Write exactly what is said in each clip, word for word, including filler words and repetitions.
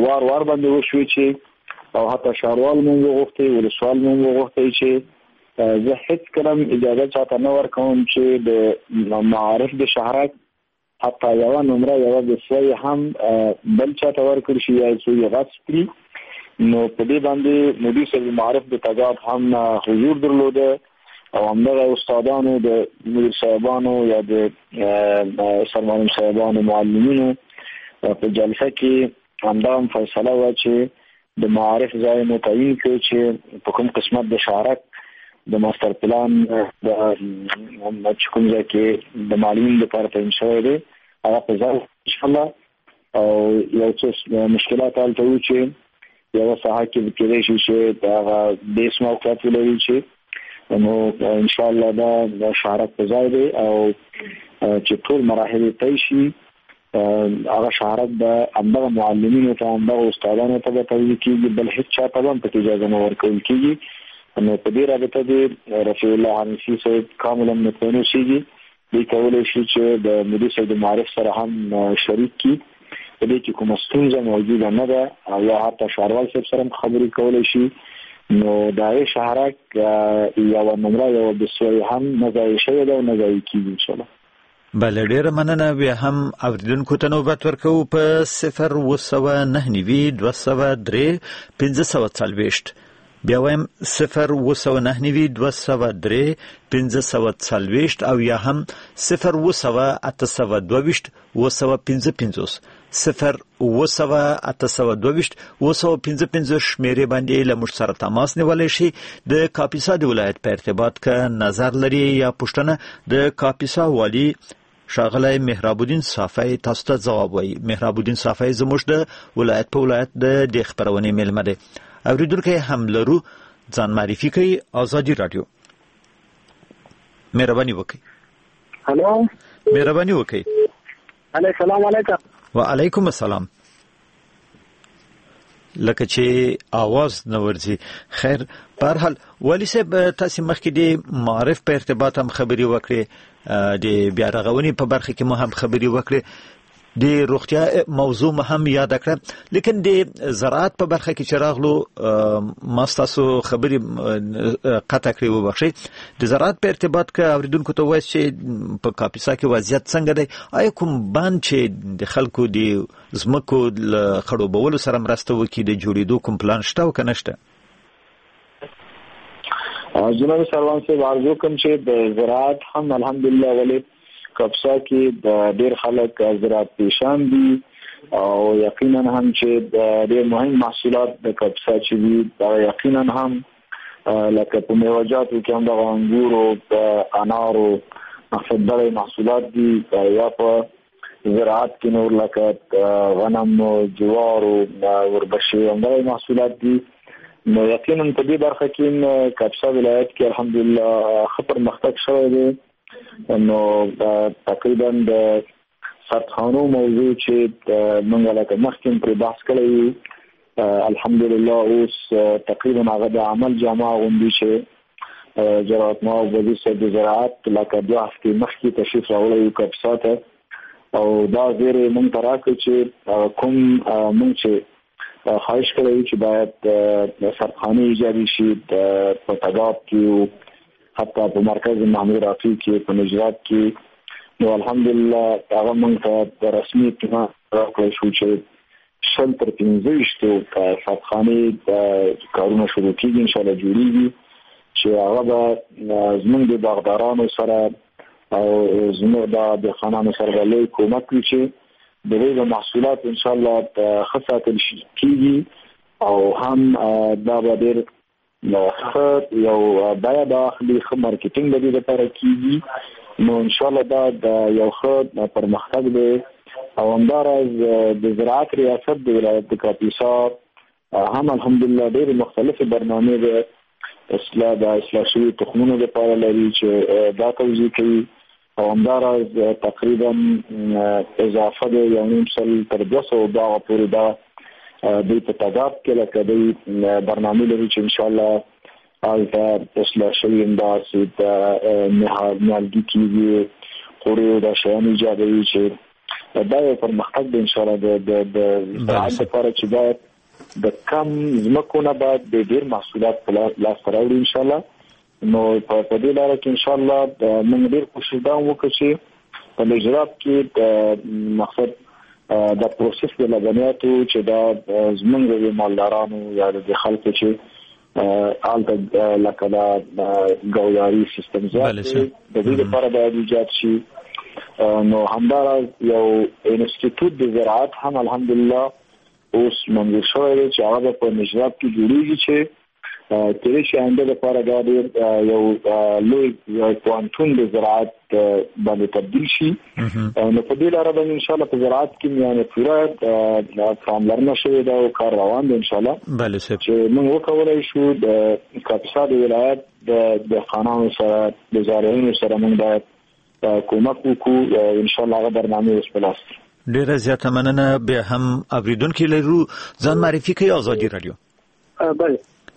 وار وار باندې وشوي چې او حتی شاروال مونږ وغوښتي ولسوال مونږ وغوښتي چې زه هیڅ کلم اجازه چاته نه ورکوم چې د معارف د شهرک حتی یو نمره یو د سوی هم بل چاته ورکړي شي یا څو غصب کړي. نو په دې باندې مدیر صاحب معارف د تضاد هم حضور درلوده او همدغه استادانو د مدیر صاحبانو یا د سرمعلم صاحبانو معلمینو په جلسه کې همدا فیصله و چې د معارف ځای متعین کړي چې په کوم قسمت د شهرک د ماستر پلان د کوم ځای کې د معلمین لپاره تعین شوی دی هغه په ځای ان شاء الله او یو څه مشکلات حل کوي چې یو ساحه کې کېدای شي چې دا د اسمه موقعیت ولري چې نو ان شاء الله دا د شهرک په ځای دی او چې ټول مراحل طی شي هغه شهرک د همدغه معلمینو ته همدغه استادانو ته به توجیه کېږي بل هیڅ چاته هم پکې اجازه نه ورکول کېږي. نو په دې رابطه د رفیع الله حنفي صاحب کاملا مطمئن اوسېږي دوی کولی شي چې د مدیر صاحب د معارف سره هم شریک کړي په دې کې کومه ستونزه موجوده نه ده او یا حتی شهروال صاحب سره خبرې کولی شي. نو دا یې شهرک یو نمره یو د سوی هم نه ځای شوی ده او نه ځای کېږي ان شاء الله. بله ډېره مننه. بیا هم اورېدونکو ته نوبت ورکوو په صفر اوه سوه نهه نوي دوه سوه درې پنځه سوه څلوېښت بیا وایم صفر اوه سوه نهه نوي دوه سوه درې پنځه سوه څلوېښت او یا هم صفر اوه سوه اته سوه دوه ویشت اوه سوه پنځه پنځوس صفر اوه سوه اته سوه دوه ویشت اوه سوه پنځه پنځوس شمیرې باندې له موږ سره تماس نیولی شي. د کاپیسا د ولایت په ارتباط که نظر لري یا پوښتنه د کاپیسا والی ښاغلی مهراب الدین صافی تاسو ته ځواب وایي. مهراب الدین صافی زموږ د ولایت په ولایت د دې خپرونې میلمه دی. اوریدونکي هم لرو ځان معرفي کوي. ازادي رادیو مهرباني وکړئ. هلو مهرباني وکړئ. السلام علیکم. وعلیکم السلام. لکه چې आवाज نه ورځي. خیر په هر حال ولی صاحب تاسو مخکې د معارف په ارتباط هم خبري وکړي د بیا رغونې په برخه کې مو هم خبري وکړي د روغتیا موضوع مو هم یاد کړه لیکن د زراعت په برخه کې چې راغلو ما ستاسو خبري قطع کړې وبخښئ. د زراعت په ارتباط کې اوریدونکو ته وایي چې په کاپیسا کې وضعیت څنګه دی؟ آیا کوم باند چې د خلکو د ځمکو له خړوبولو سره مرسته وکړي د جوړېدو کوم پلان شته او که نشته؟ جناب سروان صاحب عرض کوم چې د زراعت هم الحمدلله ولې کاپیسا کې د ډېر خلک زراعت پیشان دي او یقینا هم چې د ډېر مهم محصولات د کاپیسا چې دي دا یقینا هم لکه په میوه‌جاتو کې هم د انګورو د انارو مفضله محصولات دي یا په زراعت کې نور لکه غنم جوار او وربشې هم محصولات دي. نو یقینا په دې برخه کې کاپیسا ولایت کې الحمدلله خبر مختک شوی دی. نو تقریبا د سرطانو موضوع چې موږ لکه مخکې پر بحث کړی الحمدلله اوس تقریبا هغه د عمل جامع غوندي چې جراحت ما او وزیر صاحب د زراعت لکه دوه هفتې مخکې تشریف راوړی کاپیسا ته او دا زیری موږ ته راکړي چې کوم موږ چې خواهش کړی چې باید سرطاني ایجادي شي په تضاد کې حتی په مرکز محمود رافی کې په نجرات کې. نو الحمدلله هغه موږ ته رسمي اطلاع راکړی شو چې شل تر پنځه ویشتو سرطاني کارونه شروع کېږي ان شاء الله جوړېږي چې هغه به زموږ د باغدارانو سره او زموږ د دهقانانو سره به لوی کومک وي چې د دې محصولات ان شاء الله ښه ساتل کېږي او هم دا به ډېر ښه یو بیه به اخلي ښه مارکیټینګ به دې لپاره کېږي. نو ان شاء الله دا د یو ښه پرمختګ دی او همداراز د زراعت ریاست د ولایت د کاپیسا هم الحمدلله ډېرې مختلفې برنامې د اصلاح د اصلاح شوي تخمونو لپاره لري چې دا توضیح کوي او همداراز تقریبا اضافه د یو نیم سل تر دوه سوه باغه پورې دا دوی په تضاد کې لکه دوی برنامې لري چې انشاءالله هلته اصلاح شوي همداسې د نیالګي کېږي قوریو دا شیان ایجادوي چې دا یو پرمختګ دی ان شاء الله د د زراعت لپاره چې باید د کم ځمکو نه باید د ډیر محصولات په لاس راوړي ان شاء الله. نو په دې لاره کې ان شاء الله موږ ډیر کوشش دا وکړو چې په نجراب کې د مقصد د پروسس د لبنیاتو چې دا زمونږ د مالدارانو یا د خلکو چې آلته لکه دا ګوداري سیستم زیات دی د دې لپاره باید ایجاد شي. نو همداراز یو انسټیټیوټ د زراعت هم الحمدلله اوس منظور شوی دی چې هغه په نجراب کې جوړیږي چې کله چې آینده لپاره دا ډېر یو لوی کوانټون د زراعت باندې تبدیل شي. نو په دې لاره باندې ان شاء الله په زراعت کې یعنی پوره پاملرنه شوې ده او کار روان دی ان شاء الله. بله صاحب چې موږ وکولای شو د کاپیسا د ولایت د خانانو سره د زارعینو سره موږ باید کومک وکړو ان شاء الله. هغه برنامه اوس په لاس دی. ډیره زیاته مننه. بیا هم اوریدونکو لرو ځان معرفي کوي آزادي رادیو. بله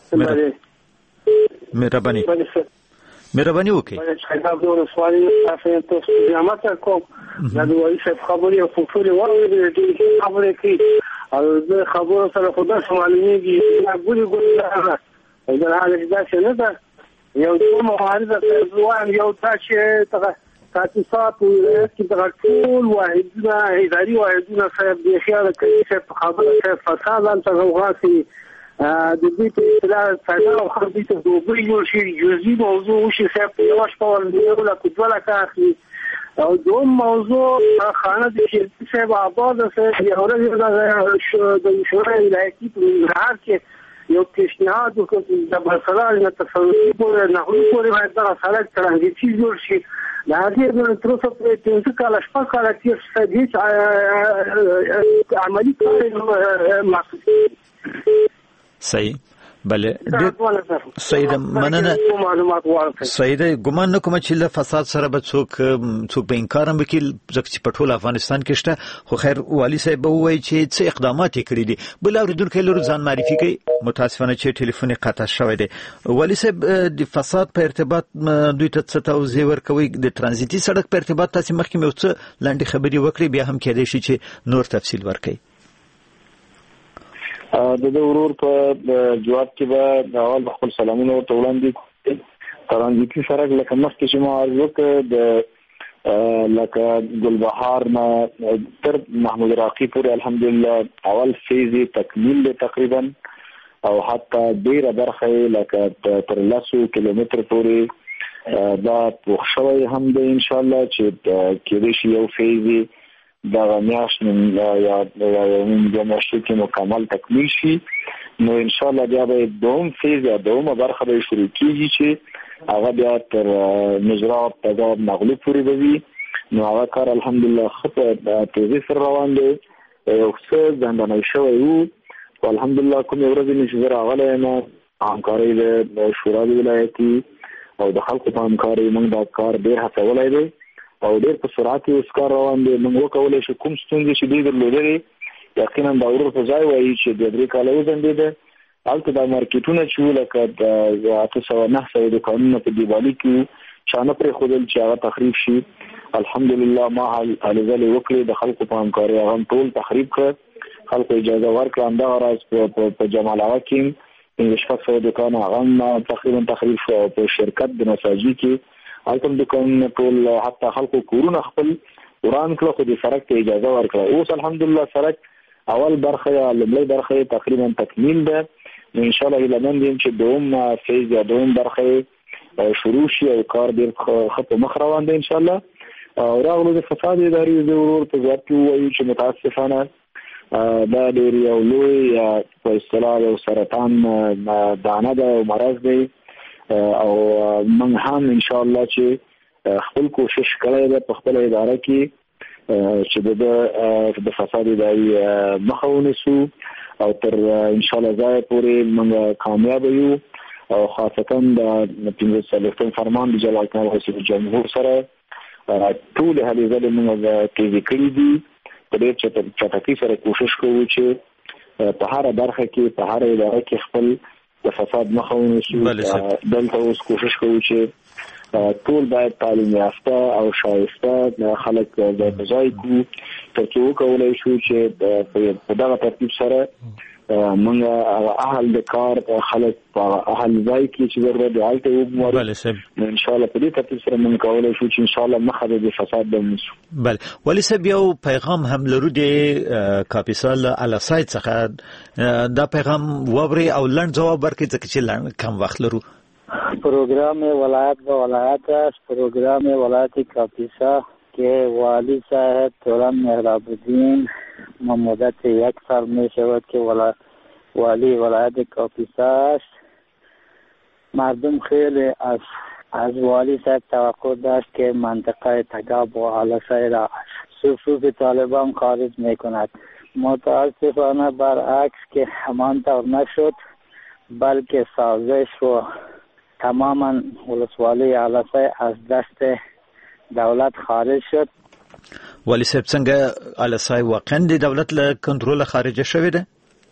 مهرباني مهرباني وکړئ. شایداب د ورسوالي تاسو ته قیامت کوم دا د وایي څه خبرې او فوټوري ورته دي خبرې کوي او د خبرو سره خدا سمالېږي دا ګوري ګوري دا دا حالت دا څه نه ده. یو څو معارضه ځوان یو تاسو ته تاسیسات کې د ټول واحدونه اداري واحدونه صاحب د خیال کوي چې خبره څه فساد ان څنګه وغاسي د دې په اصطلاح څنګه او خو دې ته دوه یو شی جزئی موضوع شي صاحب یو شپه ولې لا کوټوله کاخلي او دوه موضوع خانه د شي صاحب آباد صاحب یو ورځ د شورای ولایتي په نهار کې یو پیشنهاد وکړ د برسلال نه تصویري پورې نه پورې باید دا سړک څنګه چې جوړ شي. دا دې نو تر څو په پنځه کال شپږ کال کې هیڅ عملي کار نه صحیح. بله سید مننه. سید ګمان نه کوم چې له فساد سره به څوک څوک به انکار هم وکړي ځکه چې په ټول افغانستان کې شته. خو خیر والي صاحب به ووایي چې څه اقدامات یې کړي دي. بل اوریدونکو لرو ځان معرفي کوي. متاسفانه چې ټلیفون قطع شوی دی. والي صاحب د فساد په ارتباط دوی ته څه توضیح ورکوي؟ د ترانزیتي سړک په ارتباط تاسو مخکې مې څه لاندې خبرې وکړې بیا هم کېدای شي چې نور تفصیل ورکړي. د د ورور په جواب کې به اول خپل سلامونه ورته وړاندې کړم. ترانزیتي سړک لکه مخکې چې ما عرض وکړ د لکه ګلبهار نه تر محمود راقي پورې الحمدلله اول فیز تکمیل دی تقریبا او حتی ډیره برخه لکه تر لسو کیلومتر پورې دا پوښ شوی هم دی ان شاء الله چې کېدای شي یو فیز دا میاشت یا یا د میاشتې کې مکمل تکمیل شي. نو ان شاء الله بیا به دوم فیز یا دومه برخه به شروع کیږي چې هغه بیا تر نجراب تګاب مغلوب پورې به وي. نو هغه کار الحمدلله خطه تیزی سره روان دی. یو څه ځندنه شوی وو الحمدلله کوم ورځ نشي راغلی نه همکاري د شورا ولایتي او د خلکو په همکاري موږ دا کار ډیر هڅولای دی او ډېر په سرعت اوس کار روان دی. موږ وکولای شو کوم ستونزې چې دوی درلودلې یقینا دا ورور په ځای وایي چې د درې کاله وځنډېده هلته دا مارکیټونه چې لکه د اته سوه نهه سوه دوکانونه په دیوالي کې چانه پرېښودل چې هغه تخریب شي. الحمدلله ما هلې ځلې وکړې د خلکو په همکارۍ هغه ټول تخریب کړ. خلکو اجازه ورکړه همدغه راز په جمال هغه کې پنځه شپږ سوه دوکان هغه هم تقریبا تخریب شو. په شرکت د نساجي کې هلته دوکان ټول حتی خلکو کورونه خپل وران کړه خو د سړک ته اجازه ورکړه. اوس الحمدلله سړک اول برخه یا لومړی برخه تقریبا تکمیل ده. ان شاء الله لمن دیم چې دوم فیز یا دوم برخه شروع شي او کار ډیر ښه په مخ روان دی ان شاء الله. او راغلو د فساد اداري د ورور په ځواب کې وایي چې متاسفانه دا ډیر یو لوی په اصطلاح یو سرطان دانه ده او مرض دی او موږ هم ان شاء الله چې خپل کوشش کړی ده په خپل اداره کې چې د فساد اداري مخه ونیسو او تر ان شاء الله ځای پورې موږ کامیاب یو او خاصتا د پنځه څلوېښتم فرمان د جلال کمال رئیس جمهور سره ټول هلې ځلې موږ تیزې کړي دي. په ډېر چټکۍ سره کوشش کوو چې په هره برخه کې په هره اداره کې خپل د فساد مخه ونیسو. دلته اوس کوشش کوو چې ټول باید تعلیم یافته او شایسته خلک د ځای کو ترڅو کولای شو چې په دغه ترتیب سره موږ اهل د کار خلک په اهل ځای کې چې ضرورت دی هلته وګورو. بله صاحب ان شاء الله په دې ترتیب سره موږ کولای شو چې ان شاء الله مخه د فساد به ونیسو. بله ولی صاحب یو پیغام هم لرو د کاپیسا له الاساید څخه دا پیغام ووري او لنډ جواب ورکړي ځکه چې کم وخت لرو. پروگرام ولایت به ولایت است. پروگرام ولایت کاپیسا که والی صاحب توران مهراب الدین ما مدت یک سال می شود که ولا والی ولایت کاپیسا است. مردم خیلی از از والی صاحب توقع داشت که منطقه تگاب و علسای را صفوف طالبان خارج می کند. متاسفانه برعکس که همانطور نشد بلکه سازش و تماما ولسوالی علسای از دست دولت خارج شد. ولی صاحب څنګه علسای واقعا د دولت له کنټرول خارج شوی ده؟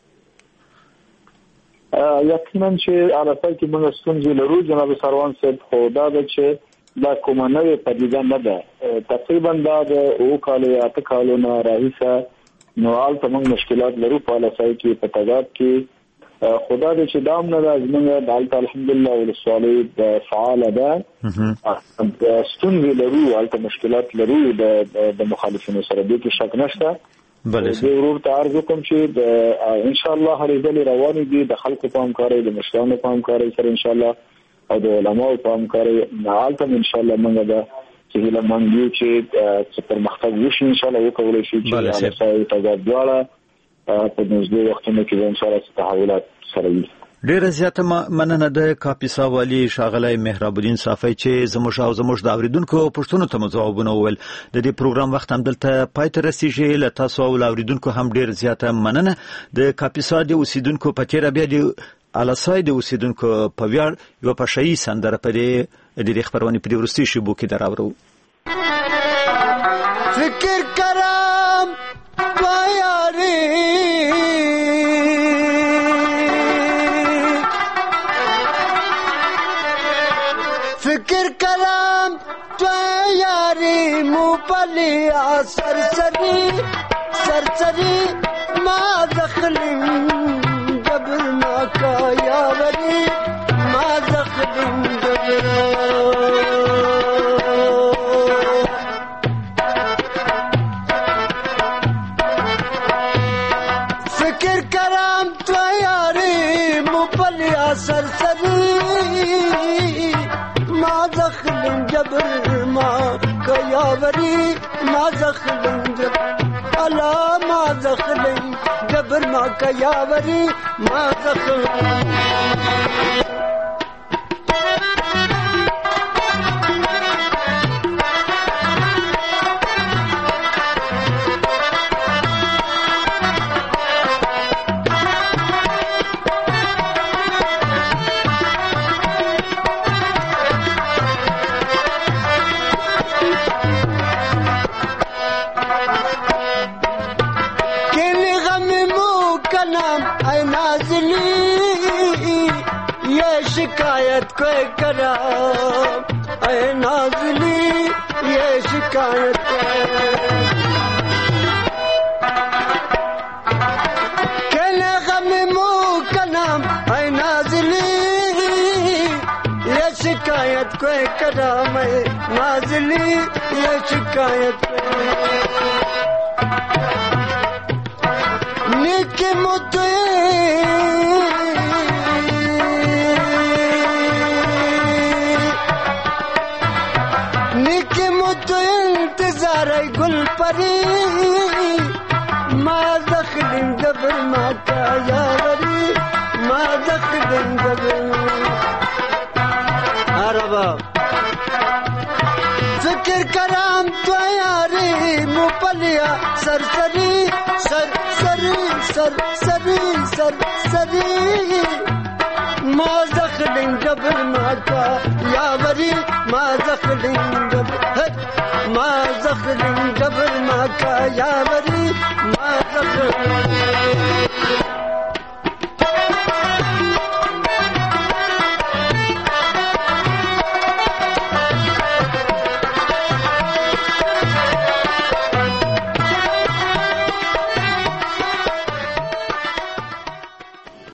یقینا چې علسای کې موږ ستونزې لرو جناب سروان صاحب، خو دا ده چې دا کومه نوې پدیده نه ده. تقریبا دا د اوه کالو یا اته کالو نه راهیسه نو هلته موږ مشکلات لرو په علسای کې، په تګاب کې. خدا دې چې دام نه ده زموږ دلته الحمدلله ولسوالۍ فعاله ده. ستونزې لرو، هلته مشکلات لرو د مخالفینو سره، دې کې شک نشته. بله زه ورور ته عرض وکړم چې ان شاء الله هلې ډلې روانې دي د خلکو په همکارۍ، د مشرانو په همکارۍ سره ان شاء الله او د علماو په همکارۍ. هلته ان شاء الله موږ به چې هیله مند یو چې پرمختګ وشي ان شاء الله وکولی شو چې علسای تګاب دواړه په نږدې وختونو کې ان شاء الله تحولات سره وي. ډیره زیاته مننه د کاپیسا والی ښاغلی مهراب الدین صافی چې زموږ او زموږ د اوریدونکو پوښتنو ته مو ځوابونه وویل. د دې پروګرام وخت هم دلته پای ته رسیږي. له تاسو او اوریدونکو هم ډیره زیاته مننه. د کاپیسا د اوسیدونکو په تیره بیا د علسای د اوسیدونکو په ویاړ یوه پشهیي سندره په دې د دې خپرونې په دې وروستي شیبو کې دراوړو. فکر کرم بیاری فکر کرم بیاری موبلیا سرسری سرسری ما دخلیم جبر ناکا یاوری ما دخلیم جبر سرسری ما دخلن جبر ما کیاوری ما دخلن جبر الا ما دخلن جبر ما کیاوری ما دخلن शिकायत को करम ऐ नाज़ली ये शिकायत केले गम मुँह का नाम ऐ नाज़ली ये शिकायत को करम ऐ नाज़ली ये शिकायत निकी मुद्दे गुल परी ما دخلن جبر ما كياوري ما دخلن جبر عربا فکر کرام تو یاری مپلیا سرسری سرسری سرسری سرسری ما دخلن جبر ما كياوري ما دخلن جبر ما دخلن جبر ما كياوري ما دخلن